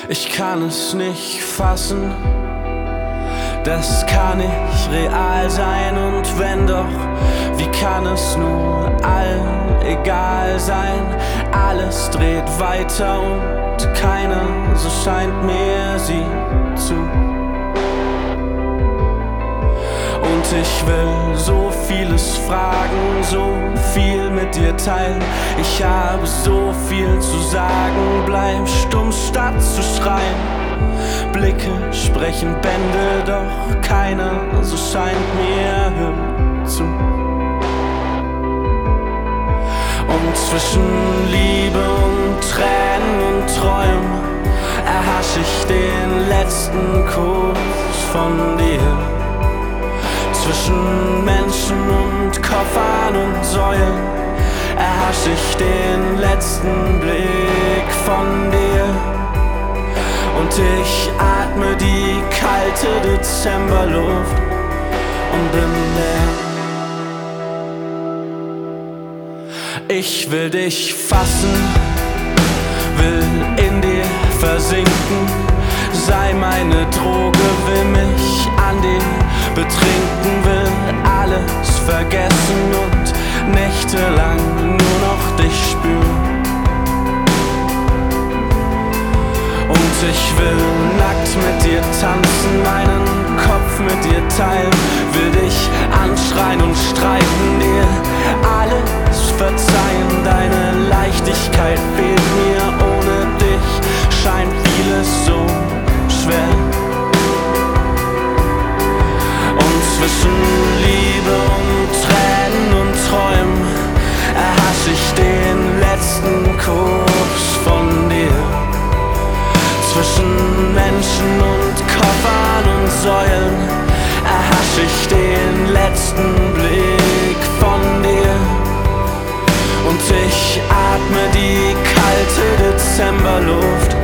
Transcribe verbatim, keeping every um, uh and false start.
Ich kann es nicht fassen, das kann nicht real sein. Und wenn doch, wie kann es nur allen egal sein? Alles dreht weiter und keiner, so scheint mir, sieht zu. Und ich will so vieles fragen, so viel mit dir teilen. Ich habe so viel zu sagen, bleib stumm statt zu schreien. Blicke sprechen Bände, doch keiner, so scheint mir, hört zu. Und zwischen Liebe und Tränen und Träumen erhasch ich den letzten Kuss von dir. Zwischen Menschen und Koffern und Säulen erhasch ich den letzten Blick von dir. Und ich atme die kalte Dezemberluft und bin leer. Ich will dich fassen, will in dir versinken, sei meine Droge, will mich an dir betrinken, will alles vergessen und nächtelang nur noch dich spüren. Und ich will nackt mit dir tanzen, meinen Kopf mit dir teilen, will dich anschreien und streiten, dir alles verzeihen. Deine Leichtigkeit fehlt mir, ohne dich scheint vieles so schwer. Und zwischen Liebe und Tränen und Träumen erhasch ich den letzten Kuss von dir. Zwischen Menschen und Koffern und Säulen erhasch ich den letzten Blick von dir. Und ich atme die kalte Dezemberluft